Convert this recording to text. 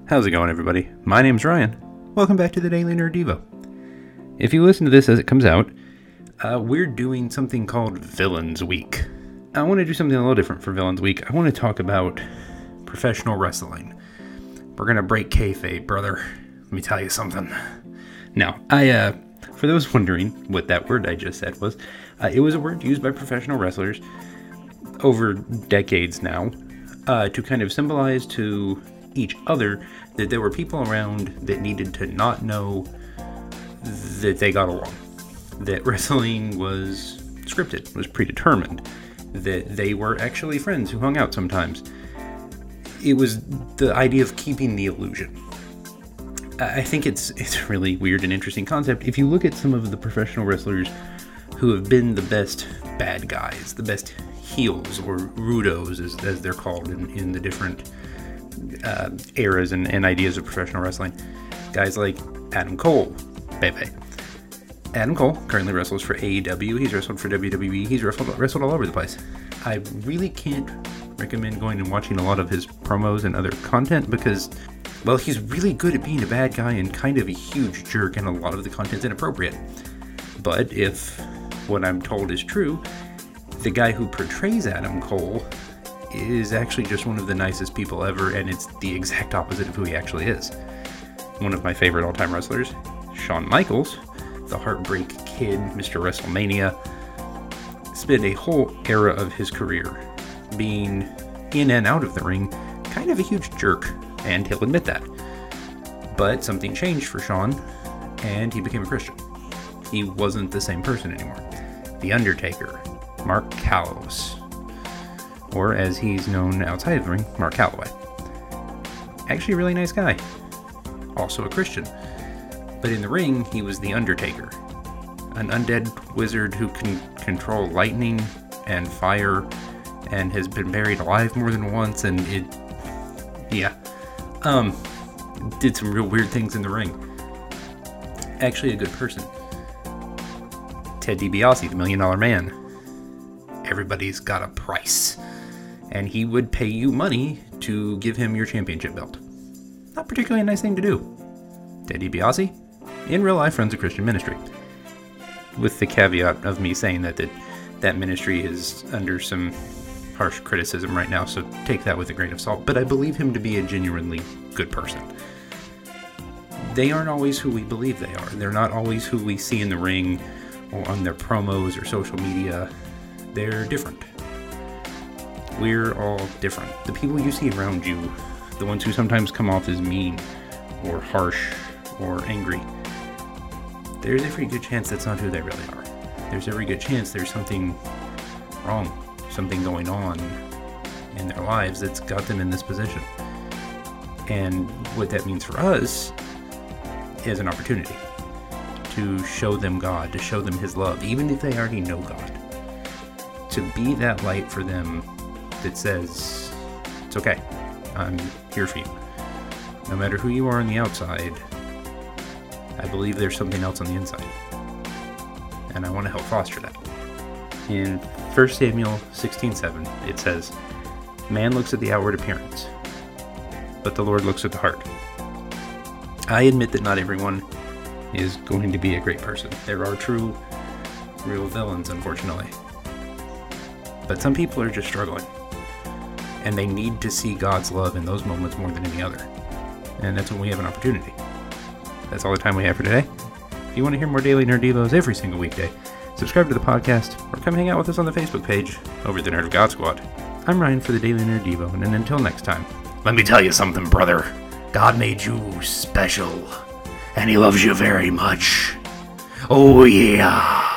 How's it going, everybody? My name's Ryan. Welcome back to the Daily Nerd Devo. If you listen to this as it comes out, we're doing something called Villains Week. I want to do something a little different for Villains Week. I want to talk about professional wrestling. We're going to break kayfabe, brother. Let me tell you something. Now, for those wondering what that word I just said was, it was a word used by professional wrestlers over decades now to kind of symbolize to each other that there were people around that needed to not know that they got along, that wrestling was scripted, was predetermined, that they were actually friends who hung out sometimes. It was the idea of keeping the illusion. I think it's a really weird and interesting concept. If you look at some of the professional wrestlers who have been the best bad guys, the best heels, or rudos as they're called in the different eras and ideas of professional wrestling, guys like Adam Cole, Bebe. Adam Cole currently wrestles for AEW. He's wrestled for WWE. He's wrestled all over the place. I really can't recommend going and watching a lot of his promos and other content because, well, he's really good at being a bad guy and kind of a huge jerk, and a lot of the content's inappropriate. But if what I'm told is true, the guy who portrays Adam Cole is actually just one of the nicest people ever, and it's the exact opposite of who he actually is. One of my favorite all-time wrestlers, Shawn Michaels, the Heartbreak Kid, Mr. WrestleMania, spent a whole era of his career being in and out of the ring kind of a huge jerk, and he'll admit that. But something changed for Shawn, and he became a Christian. He wasn't the same person anymore. The Undertaker, Mark Calaway, or as he's known outside of the ring, Mark Calaway. Actually a really nice guy. Also a Christian. But in the ring, he was the Undertaker. An undead wizard who can control lightning and fire and has been buried alive more than once, and did some real weird things in the ring. Actually a good person. Ted DiBiase, the $1 Million Man. Everybody's got a price. And he would pay you money to give him your championship belt. Not particularly a nice thing to do. Ted DiBiase, in real life, runs a Christian ministry. With the caveat of me saying that ministry is under some harsh criticism right now, so take that with a grain of salt. But I believe him to be a genuinely good person. They aren't always who we believe they are. They're not always who we see in the ring or on their promos or social media. They're different. We're all different. The people you see around you, the ones who sometimes come off as mean or harsh or angry, there's every good chance that's not who they really are. There's every good chance there's something wrong, something going on in their lives that's got them in this position. And what that means for us is an opportunity to show them God, to show them His love, even if they already know God. To be that light for them that says, it's okay, I'm here for you. No matter who you are on the outside, I believe there's something else on the inside. And I want to help foster that. In 1 Samuel 16:7, it says, "Man looks at the outward appearance, but the Lord looks at the heart." I admit that not everyone is going to be a great person. There are true, real villains, unfortunately. But some people are just struggling. And they need to see God's love in those moments more than any other. And that's when we have an opportunity. That's all the time we have for today. If you want to hear more Daily Nerd Devos every single weekday, subscribe to the podcast or come hang out with us on the Facebook page over at the Nerd of God Squad. I'm Ryan for the Daily Nerd Devo, and until next time, let me tell you something, brother. God made you special, and He loves you very much. Oh yeah.